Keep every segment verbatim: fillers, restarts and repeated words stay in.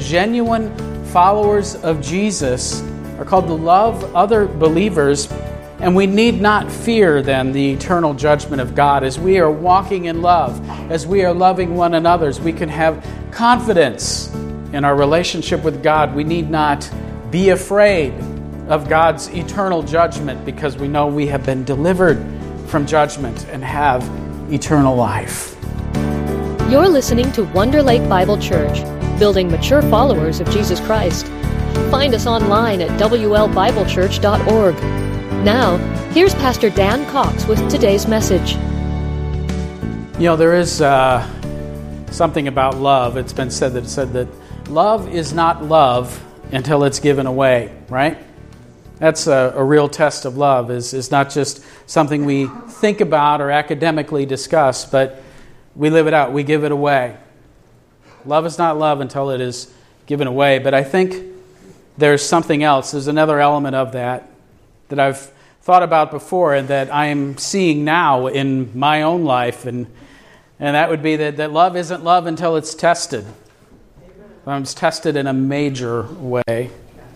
genuine followers of Jesus are called to love other believers, and we need not fear then the eternal judgment of God. As we are walking in love, as we are loving one another, we can have confidence in our relationship with God. We need not be afraid of God's eternal judgment because we know we have been delivered from judgment and have eternal life. You're listening to Wonder Lake Bible Church, building mature followers of Jesus Christ. Find us online at w l bible church dot org. Now, here's Pastor Dan Cox with today's message. You know, there is uh, something about love. It's been said that said that love is not love until it's given away, right? That's a, a real test of love. Is is not just something we think about or academically discuss, but we live it out. We give it away. Love is not love until it is given away. But I think there's something else. There's another element of that that I've thought about before and that I'm seeing now in my own life. And and that would be that, that love isn't love until it's tested. It's tested in a major way.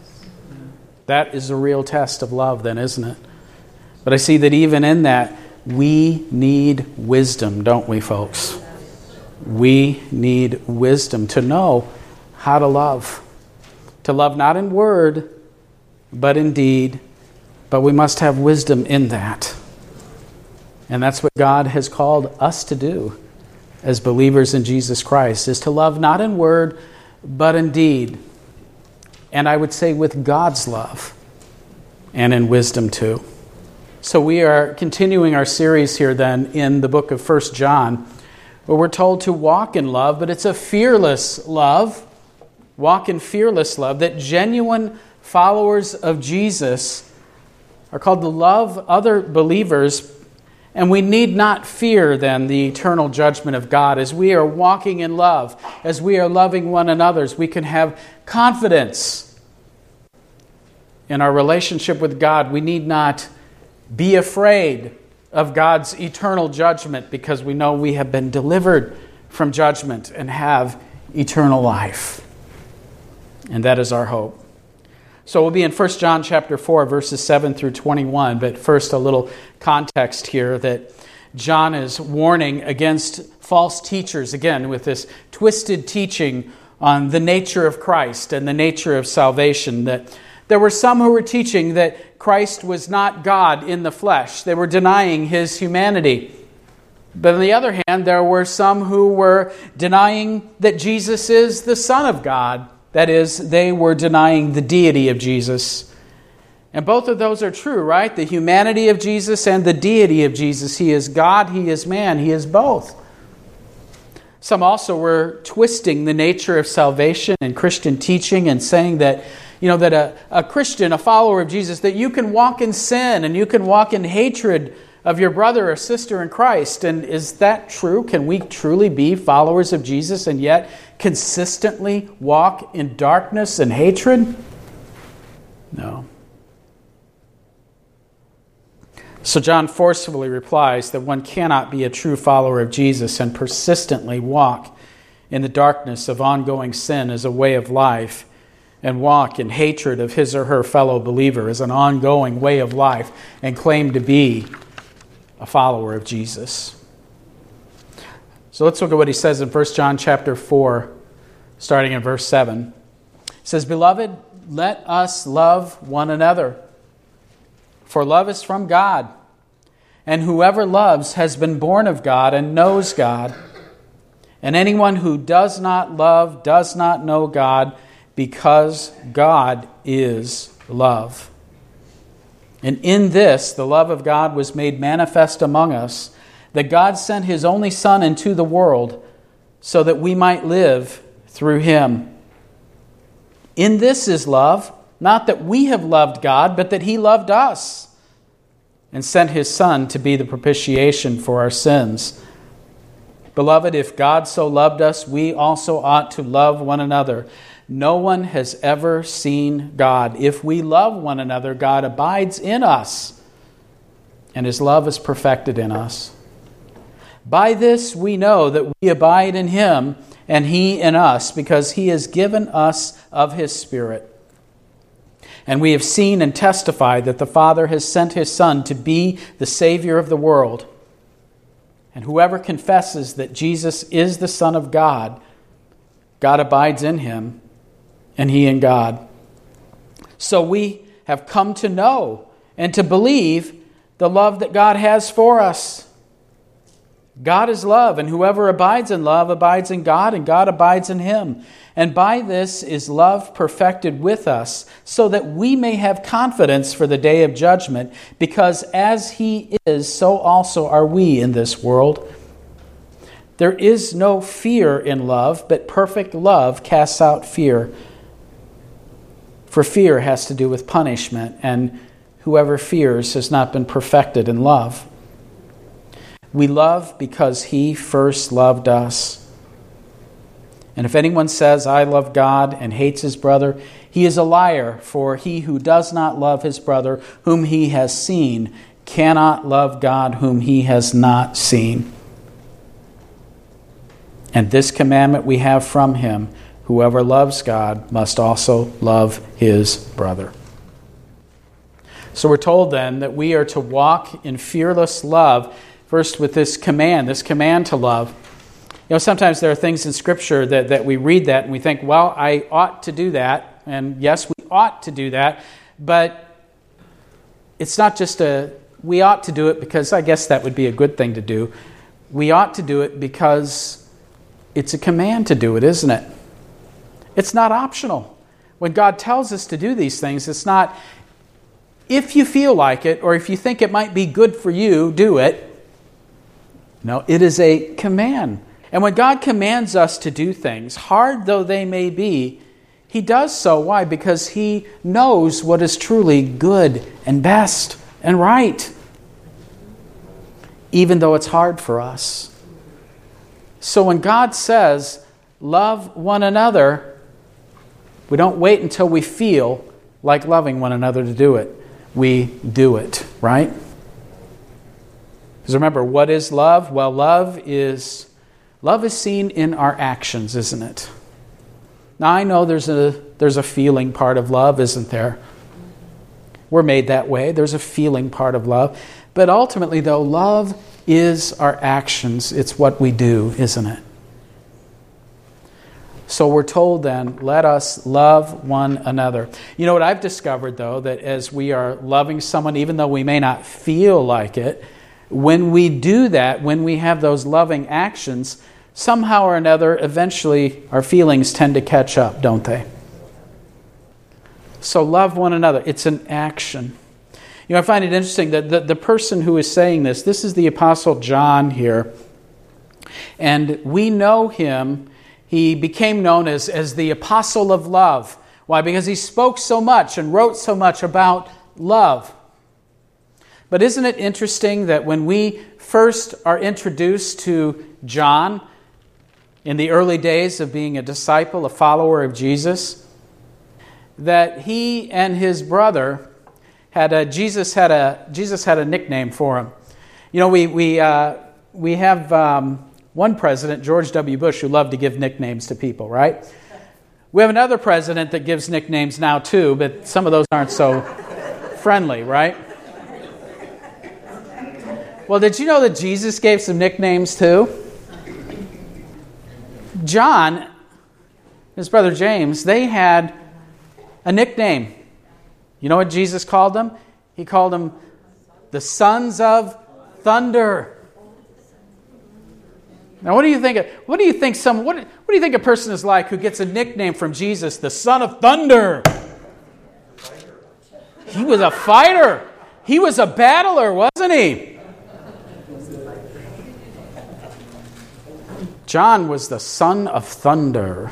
That is a real test of love then, isn't it? But I see that even in that, we need wisdom, don't we, folks? We need wisdom to know how to love. To love not in word, but in deed. But we must have wisdom in that. And that's what God has called us to do as believers in Jesus Christ, is to love not in word, but in deed. And I would say with God's love and in wisdom too. So we are continuing our series here then in the book of First John, where we're told to walk in love, but it's a fearless love. Walk in fearless love, that genuine followers of Jesus are called to love other believers, and we need not fear then the eternal judgment of God. As we are walking in love, as we are loving one another, we can have confidence in our relationship with God. We need not be afraid of God's eternal judgment because we know we have been delivered from judgment and have eternal life. And that is our hope. So we'll be in First John chapter four, verses seven through twenty-one. But first, a little context here that John is warning against false teachers, again, with this twisted teaching on the nature of Christ and the nature of salvation. That there were some who were teaching that Christ was not God in the flesh. They were denying his humanity. But on the other hand, there were some who were denying that Jesus is the Son of God. That is, they were denying the deity of Jesus. And both of those are true, right? The humanity of Jesus and the deity of Jesus. He is God, he is man, he is both. Some also were twisting the nature of salvation and Christian teaching and saying that, you know, that a, a Christian, a follower of Jesus, that you can walk in sin and you can walk in hatred of your brother or sister in Christ. And is that true? Can we truly be followers of Jesus and yet consistently walk in darkness and hatred? No. So John forcefully replies that one cannot be a true follower of Jesus and persistently walk in the darkness of ongoing sin as a way of life and walk in hatred of his or her fellow believer as an ongoing way of life and claim to be a follower of Jesus. So let's look at what he says in First John chapter four, starting in verse seven. He says, "Beloved, let us love one another, for love is from God, and whoever loves has been born of God and knows God. And anyone who does not love does not know God, because God is love. And in this, the love of God was made manifest among us, that God sent his only Son into the world so that we might live through him. In this is love, not that we have loved God, but that he loved us and sent his Son to be the propitiation for our sins. Beloved, if God so loved us, we also ought to love one another. No one has ever seen God. If we love one another, God abides in us, and his love is perfected in us. By this we know that we abide in him and He in us, because He has given us of His Spirit. And we have seen and testified that the Father has sent His Son to be the Savior of the world. And whoever confesses that Jesus is the Son of God, God abides in Him, and He in God. So we have come to know and to believe the love that God has for us. God is love, and whoever abides in love abides in God, and God abides in him. And by this is love perfected with us, so that we may have confidence for the day of judgment, because as He is, so also are we in this world. There is no fear in love, but perfect love casts out fear. For fear has to do with punishment, and whoever fears has not been perfected in love. We love because He first loved us. And if anyone says, I love God, and hates his brother, he is a liar, for he who does not love his brother whom he has seen cannot love God whom he has not seen. And this commandment we have from Him, whoever loves God must also love his brother. So we're told then that we are to walk in fearless love, first with this command, this command to love. You know, sometimes there are things in Scripture that, that we read that and we think, well, I ought to do that. And yes, we ought to do that. But it's not just a, we ought to do it because I guess that would be a good thing to do. We ought to do it because it's a command to do it, isn't it? It's not optional. When God tells us to do these things, it's not, if you feel like it or if you think it might be good for you, do it. No, it is a command. And when God commands us to do things, hard though they may be, He does so. Why? Because He knows what is truly good and best and right, even though it's hard for us. So when God says, love one another, we don't wait until we feel like loving one another to do it. We do it, right? Because remember, what is love? Well, love is love is seen in our actions, isn't it? Now, I know there's a there's a feeling part of love, isn't there? We're made that way. There's a feeling part of love. But ultimately, though, love is our actions. It's what we do, isn't it? So we're told then, let us love one another. You know what I've discovered, though, that as we are loving someone, even though we may not feel like it, when we do that, when we have those loving actions, somehow or another, eventually our feelings tend to catch up, don't they? So love one another. It's an action. You know, I find it interesting that the, the person who is saying this, this is the Apostle John here. And we know him. He became known as, as the Apostle of Love. Why? Because he spoke so much and wrote so much about love. But isn't it interesting that when we first are introduced to John in the early days of being a disciple, a follower of Jesus, that he and his brother had a Jesus had a Jesus had a nickname for him. You know, we we uh, we have um, one president, George W. Bush, who loved to give nicknames to people, right? We have another president that gives nicknames now too, but some of those aren't so friendly, right? Well, did you know that Jesus gave some nicknames too? John, his brother James, they had a nickname. You know what Jesus called them? He called them the sons of thunder. Now, what do you think? Of, what do you think? Some what? What do you think a person is like who gets a nickname from Jesus, the Son of Thunder? He was a fighter. He was a battler, wasn't he? John was the son of thunder.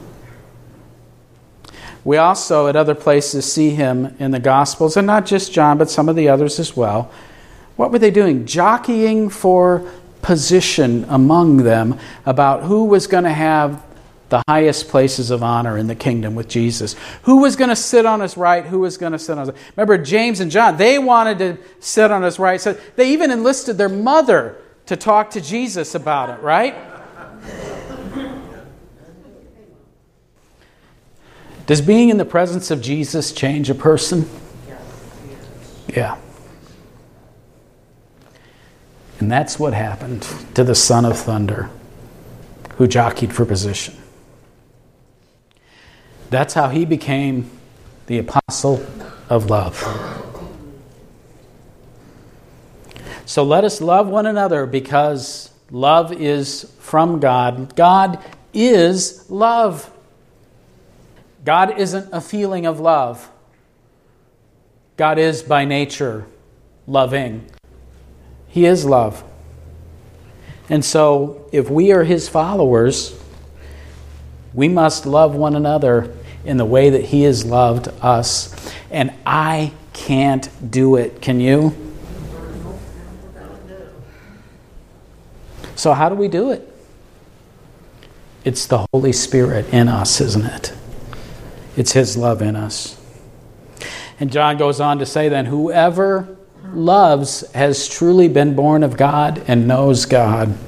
We also, at other places, see him in the Gospels, and not just John, but some of the others as well. What were they doing? Jockeying for position among them about who was going to have the highest places of honor in the kingdom with Jesus. Who was going to sit on his right, who was going to sit on his right. Remember, James and John, they wanted to sit on his right. So they even enlisted their mother to talk to Jesus about it, right? Does being in the presence of Jesus change a person? Yeah. And that's what happened to the Son of Thunder, who jockeyed for position. That's how he became the apostle of love. So let us love one another because love is from God. God is love. God isn't a feeling of love. God is by nature loving. He is love. And so if we are his followers, we must love one another in the way that he has loved us. And I can't do it. Can you? So how do we do it? It's the Holy Spirit in us, isn't it? It's his love in us. And John goes on to say then, whoever loves has truly been born of God and knows God.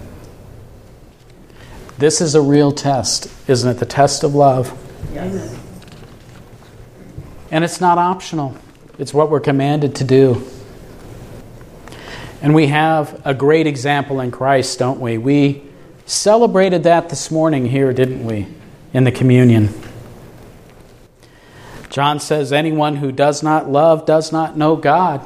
This is a real test, isn't it? The test of love. Yes. And it's not optional. It's what we're commanded to do. And we have a great example in Christ, don't we? We celebrated that this morning here, didn't we? In the communion. John says, anyone who does not love does not know God.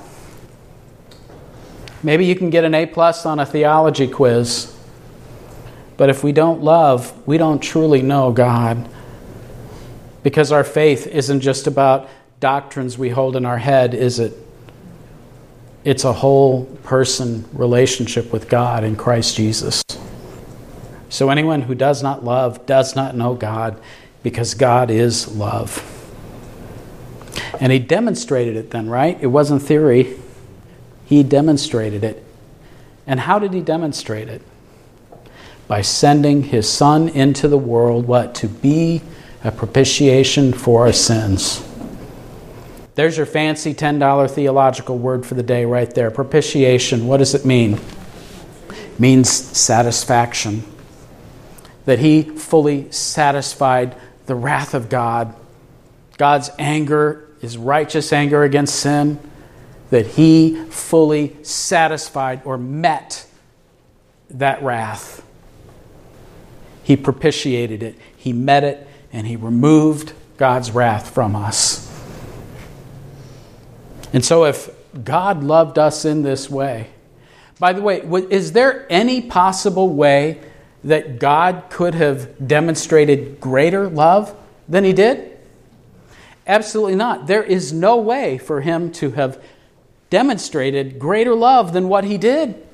Maybe you can get an A plus on a theology quiz. But if we don't love, we don't truly know God. Because our faith isn't just about doctrines we hold in our head, is it? It's a whole person relationship with God in Christ Jesus. So anyone who does not love does not know God, because God is love. And he demonstrated it then, right? It wasn't theory. He demonstrated it. And how did he demonstrate it? By sending his Son into the world, what? To be a propitiation for our sins. There's your fancy ten dollar theological word for the day right there. Propitiation. What does it mean? It means satisfaction. That he fully satisfied the wrath of God. God's anger, his righteous anger against sin. That he fully satisfied or met that wrath. He propitiated it. He met it, and he removed God's wrath from us. And so if God loved us in this way, by the way, is there any possible way that God could have demonstrated greater love than he did? Absolutely not. There is no way for him to have demonstrated greater love than what he did.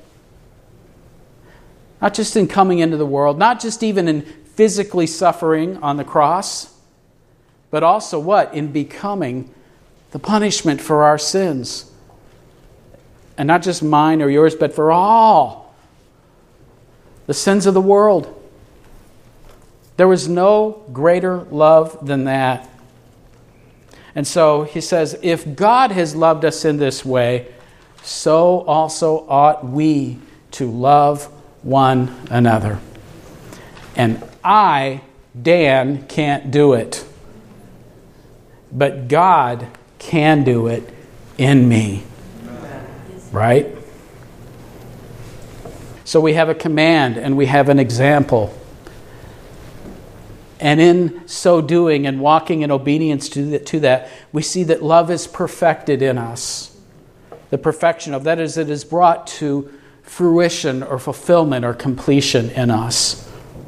Not just in coming into the world, not just even in physically suffering on the cross, but also what? In becoming the punishment for our sins. And not just mine or yours, but for all the sins of the world. There was no greater love than that. And so he says, if God has loved us in this way, so also ought we to love one another. And I, Dan, can't do it. But God can do it in me. Right? So we have a command and we have an example. And in so doing and walking in obedience to that, we see that love is perfected in us. The perfection of that is, it is brought to fruition or fulfillment or completion in us.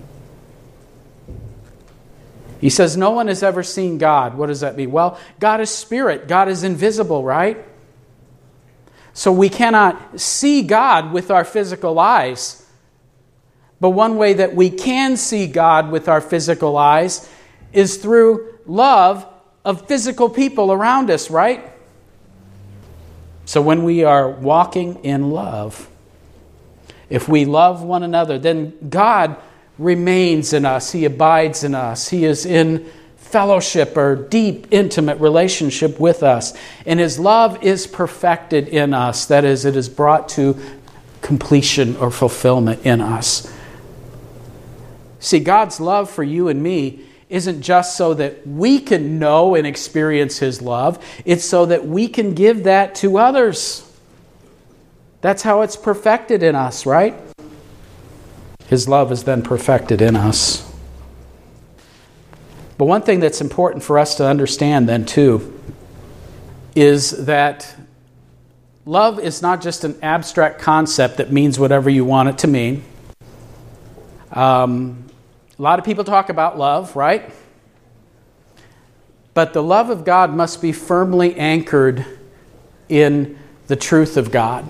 He says, no one has ever seen God. What does that mean? Well, God is spirit. God is invisible, right? So we cannot see God with our physical eyes. But one way that we can see God with our physical eyes is through love of physical people around us, right? So when we are walking in love, if we love one another, then God remains in us. He abides in us. He is in fellowship or deep, intimate relationship with us. And his love is perfected in us. That is, it is brought to completion or fulfillment in us. See, God's love for you and me isn't just so that we can know and experience His love. It's so that we can give that to others. That's how it's perfected in us, right? His love is then perfected in us. But one thing that's important for us to understand then too is that love is not just an abstract concept that means whatever you want it to mean. Um, a lot of people talk about love, right? But the love of God must be firmly anchored in the truth of God.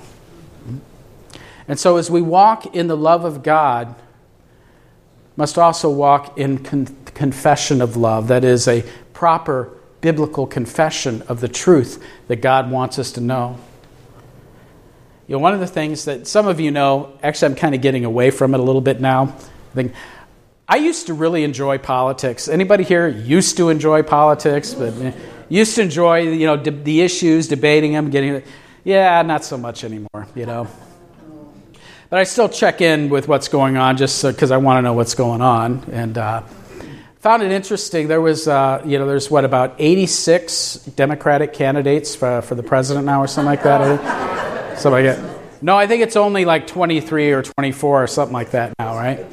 And so as we walk in the love of God, must also walk in con- confession of love. That is a proper biblical confession of the truth that God wants us to know. You know, one of the things that some of you know, actually I'm kind of getting away from it a little bit now. I think I used to really enjoy politics. Anybody here used to enjoy politics? But used to enjoy, you know, de- the issues, debating them, getting. Yeah, not so much anymore. You know. But I still check in with what's going on just because I want to know what's going on. And uh, found it interesting. There was, uh, you know, there's what, about eighty-six Democratic candidates for, for the president now or something like that? Something like that. No, I think it's only like twenty-three or twenty-four or something like that now, right?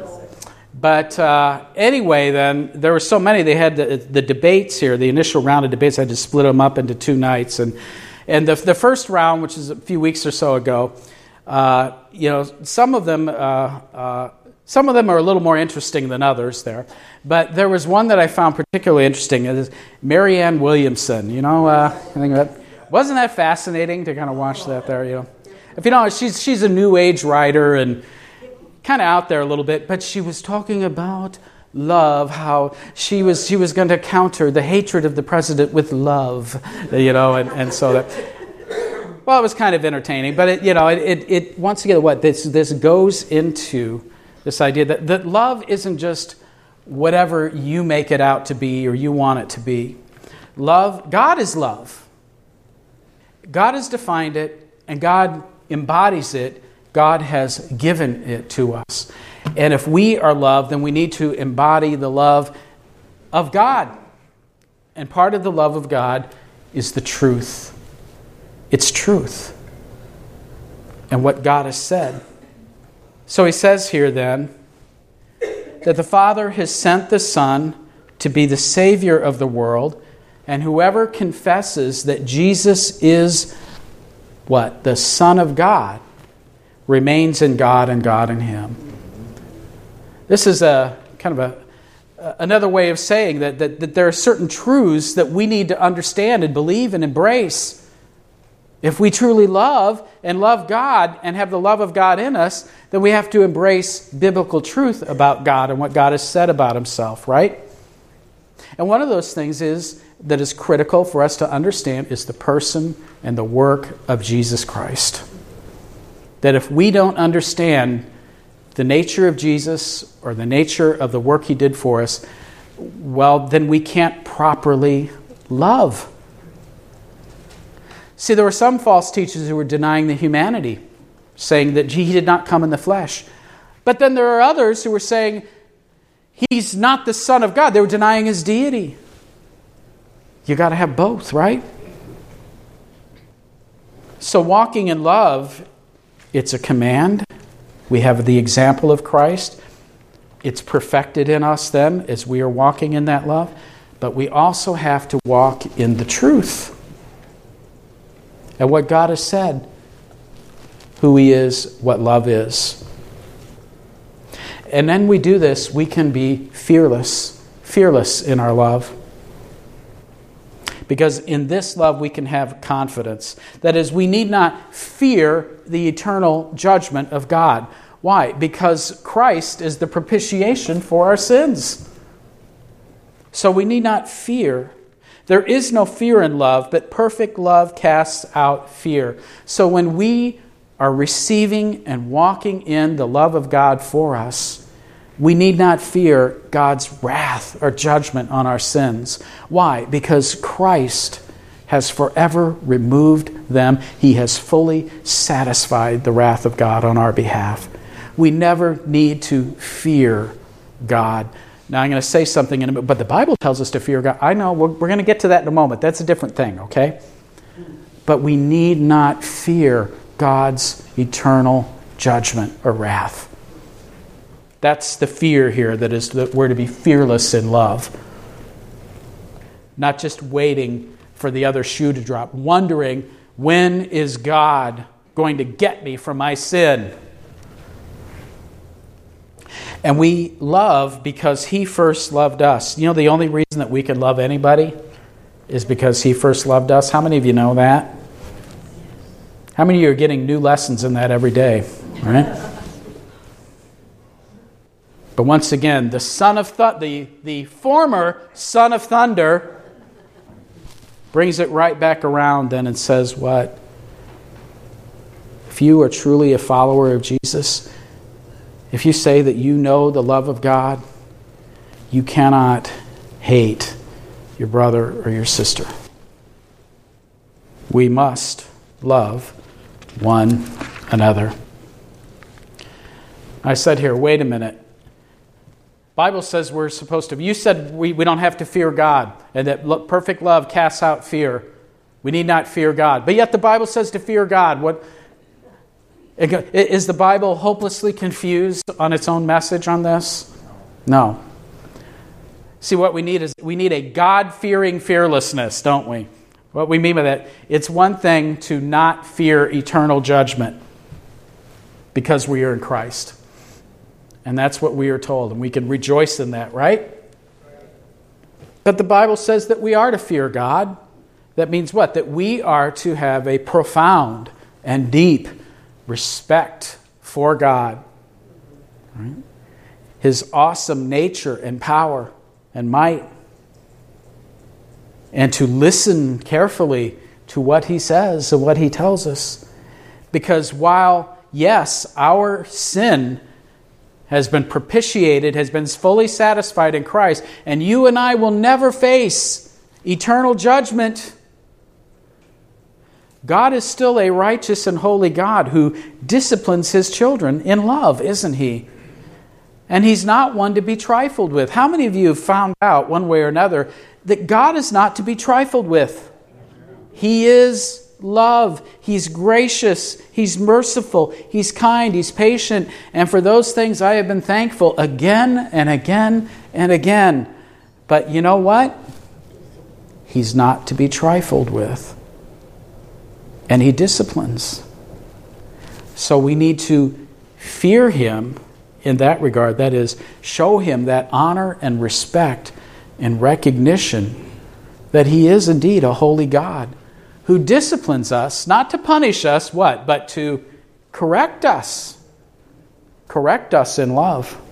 But uh, anyway, then, there were so many. They had the, the debates here, the initial round of debates. I had to split them up into two nights. And, and the, the first round, which is a few weeks or so ago, Uh, you know, some of them, uh, uh, some of them are a little more interesting than others there. But there was one that I found particularly interesting. It is Marianne Williamson. You know, uh, I think that wasn't that fascinating to kind of watch that there. You know, if you know, she's she's a New Age writer and kind of out there a little bit. But she was talking about love, how she was she was going to counter the hatred of the president with love. You know, and, and so that. Well, it was kind of entertaining, but it, you know, it, it, it once again, what this this goes into this idea that, that love isn't just whatever you make it out to be or you want it to be. Love, God is love. God has defined it, and God embodies it. God has given it to us. And if we are love, then we need to embody the love of God. And part of the love of God is the truth. It's truth and what God has said. So he says here then that the Father has sent the Son to be the Savior of the world, and whoever confesses that Jesus is what? The Son of God remains in God and God in him. This is a kind of a another way of saying that, that, that there are certain truths that we need to understand and believe and embrace. If we truly love and love God and have the love of God in us, then we have to embrace biblical truth about God and what God has said about himself, right? And one of those things is that is critical for us to understand is the person and the work of Jesus Christ. That if we don't understand the nature of Jesus or the nature of the work he did for us, well, then we can't properly love. See, there were some false teachers who were denying the humanity, saying that he did not come in the flesh. But then there are others who were saying he's not the Son of God. They were denying his deity. You got to have both, right? So walking in love, it's a command. We have the example of Christ. It's perfected in us then as we are walking in that love. But we also have to walk in the truth. And what God has said, who he is, what love is. And then we do this, we can be fearless, fearless in our love. Because in this love we can have confidence. That is, we need not fear the eternal judgment of God. Why? Because Christ is the propitiation for our sins. So we need not fear. There is no fear in love, but perfect love casts out fear. So when we are receiving and walking in the love of God for us, we need not fear God's wrath or judgment on our sins. Why? Because Christ has forever removed them. He has fully satisfied the wrath of God on our behalf. We never need to fear God. Now, I'm going to say something in a minute, but the Bible tells us to fear God. I know, we're, we're going to get to that in a moment. That's a different thing, okay? But we need not fear God's eternal judgment or wrath. That's the fear here, that is that we're to be fearless in love. Not just waiting for the other shoe to drop, wondering, when is God going to get me for my sin? And we love because He first loved us. You know, the only reason that we can love anybody is because He first loved us. How many of you know that? How many of you are getting new lessons in that every day? Right? But once again, the son of th- the, the former son of thunder brings it right back around then and says what? If you are truly a follower of Jesus, if you say that you know the love of God, you cannot hate your brother or your sister. We must love one another. I said here, wait a minute. Bible says we're supposed to. You said we, we don't have to fear God, and that lo- perfect love casts out fear. We need not fear God. But yet the Bible says to fear God. What is the Bible hopelessly confused on its own message on this? No. See, what we need is we need a God-fearing fearlessness, don't we? What we mean by that, it's one thing to not fear eternal judgment because we are in Christ. And that's what we are told, and we can rejoice in that, right? But the Bible says that we are to fear God. That means what? That we are to have a profound and deep respect for God. Right? His awesome nature and power and might. And to listen carefully to what He says and what He tells us. Because while, yes, our sin has been propitiated, has been fully satisfied in Christ, and you and I will never face eternal judgment, God is still a righteous and holy God who disciplines His children in love, isn't He? And He's not one to be trifled with. How many of you have found out, one way or another, that God is not to be trifled with? He is love. He's gracious. He's merciful. He's kind. He's patient. And for those things I have been thankful again and again and again. But you know what? He's not to be trifled with. And He disciplines. So we need to fear Him in that regard. That is, show Him that honor and respect and recognition that He is indeed a holy God who disciplines us, not to punish us, what? But to correct us. Correct us in love.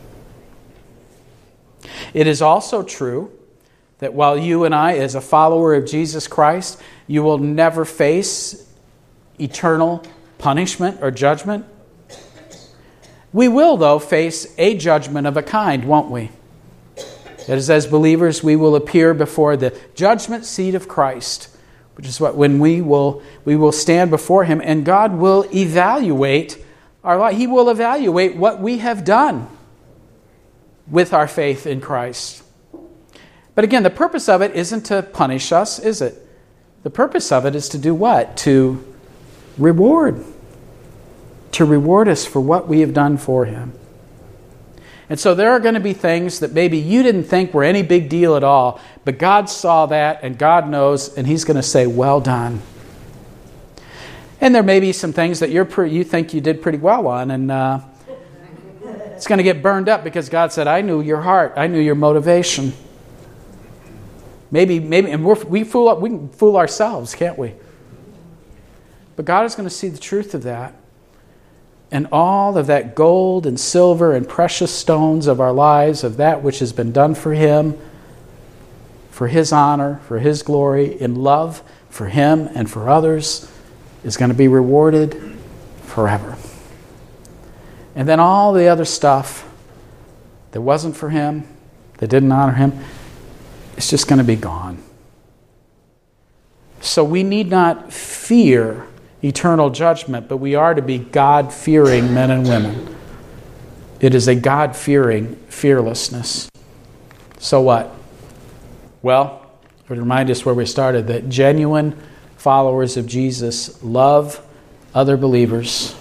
It is also true that while you and I, as a follower of Jesus Christ, you will never face eternal punishment or judgment. We will, though, face a judgment of a kind, won't we? That is, as believers, we will appear before the judgment seat of Christ, which is what when we will we will stand before Him, and God will evaluate our life. He will evaluate what we have done with our faith in Christ. But again, the purpose of it isn't to punish us, is it? The purpose of it is to do what? To reward. To reward us for what we have done for Him. And so there are going to be things that maybe you didn't think were any big deal at all, but God saw that and God knows, and He's going to say, well done. And there may be some things that you're pre- you think you did pretty well on, and uh, it's going to get burned up because God said, I knew your heart, I knew your motivation. Maybe, maybe, and we're, we fool we can fool ourselves, can't we? But God is going to see the truth of that. And all of that gold and silver and precious stones of our lives, of that which has been done for Him, for His honor, for His glory, in love for Him and for others, is going to be rewarded forever. And then all the other stuff that wasn't for Him, that didn't honor Him, it's just going to be gone. So we need not fear eternal judgment, but we are to be God-fearing men and women. It is a God-fearing fearlessness. So what? Well, I would remind us where we started, that genuine followers of Jesus love other believers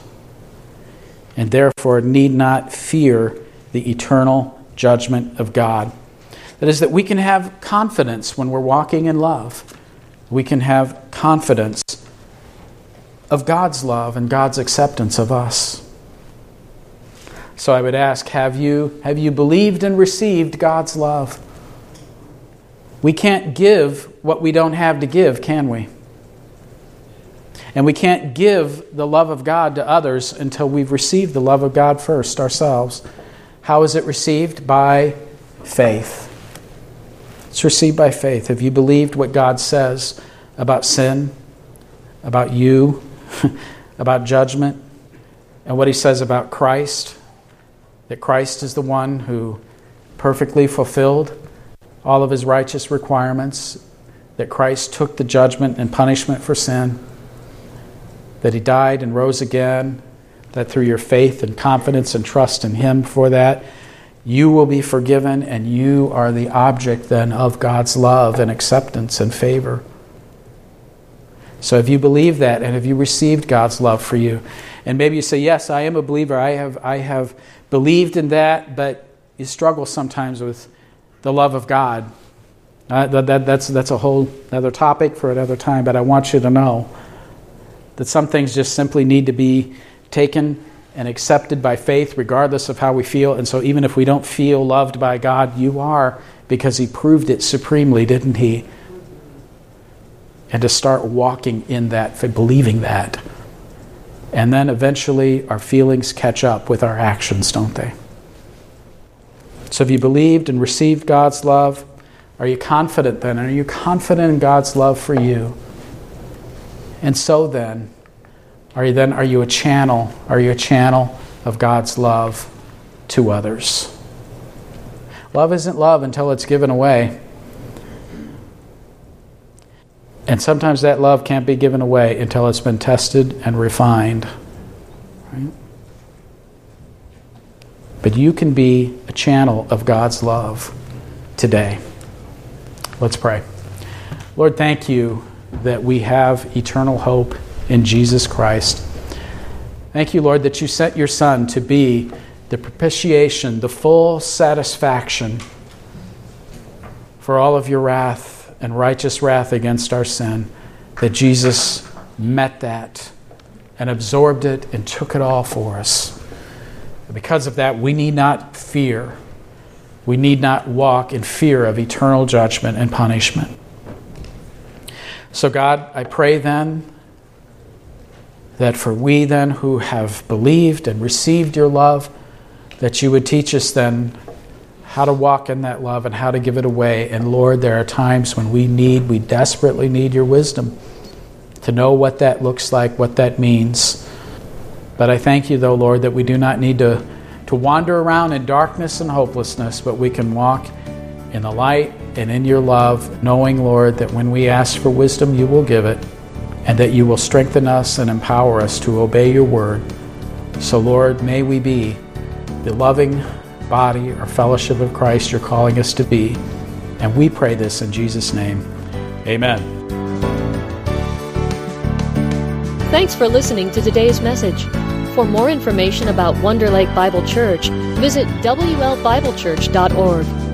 and therefore need not fear the eternal judgment of God. That is, that we can have confidence when we're walking in love. We can have confidence of God's love and God's acceptance of us. So I would ask, have you, have you believed and received God's love? We can't give what we don't have to give, can we? And we can't give the love of God to others until we've received the love of God first ourselves. How is it received? By faith. It's received by faith. Have you believed what God says about sin, about you, about judgment, and what He says about Christ? That Christ is the one who perfectly fulfilled all of His righteous requirements, that Christ took the judgment and punishment for sin, that He died and rose again, that through your faith and confidence and trust in Him for that, you will be forgiven, and you are the object then of God's love and acceptance and favor. So have you believed that, and have you received God's love for you? And maybe you say, yes, I am a believer. I have I have believed in that, but you struggle sometimes with the love of God. Uh, that, that, that's, that's a whole other topic for another time, but I want you to know that some things just simply need to be taken and accepted by faith regardless of how we feel. And so even if we don't feel loved by God, you are, because He proved it supremely, didn't He? And to start walking in that, believing that. And then eventually our feelings catch up with our actions, don't they? So have you believed and received God's love? Are you confident then? Are you confident in God's love for you? And so then, are you then are you a channel? Are you a channel of God's love to others? Love isn't love until it's given away. And sometimes that love can't be given away until it's been tested and refined. Right? But you can be a channel of God's love today. Let's pray. Lord, thank you that we have eternal hope in Jesus Christ. Thank you, Lord, that you sent your Son to be the propitiation, the full satisfaction for all of your wrath and righteous wrath against our sin, that Jesus met that and absorbed it and took it all for us. Because of that, we need not fear. We need not walk in fear of eternal judgment and punishment. So God, I pray then that for we then who have believed and received your love, that you would teach us then how to walk in that love and how to give it away. And Lord, there are times when we need, we desperately need your wisdom to know what that looks like, what that means. But I thank you, though, Lord, that we do not need to, to wander around in darkness and hopelessness, but we can walk in the light and in your love, knowing, Lord, that when we ask for wisdom, you will give it, and that you will strengthen us and empower us to obey your word. So, Lord, may we be the loving body or fellowship of Christ you're calling us to be. And we pray this in Jesus' name. Amen. Thanks for listening to today's message. For more information about Wonder Lake Bible Church, visit W L Bible Church dot org.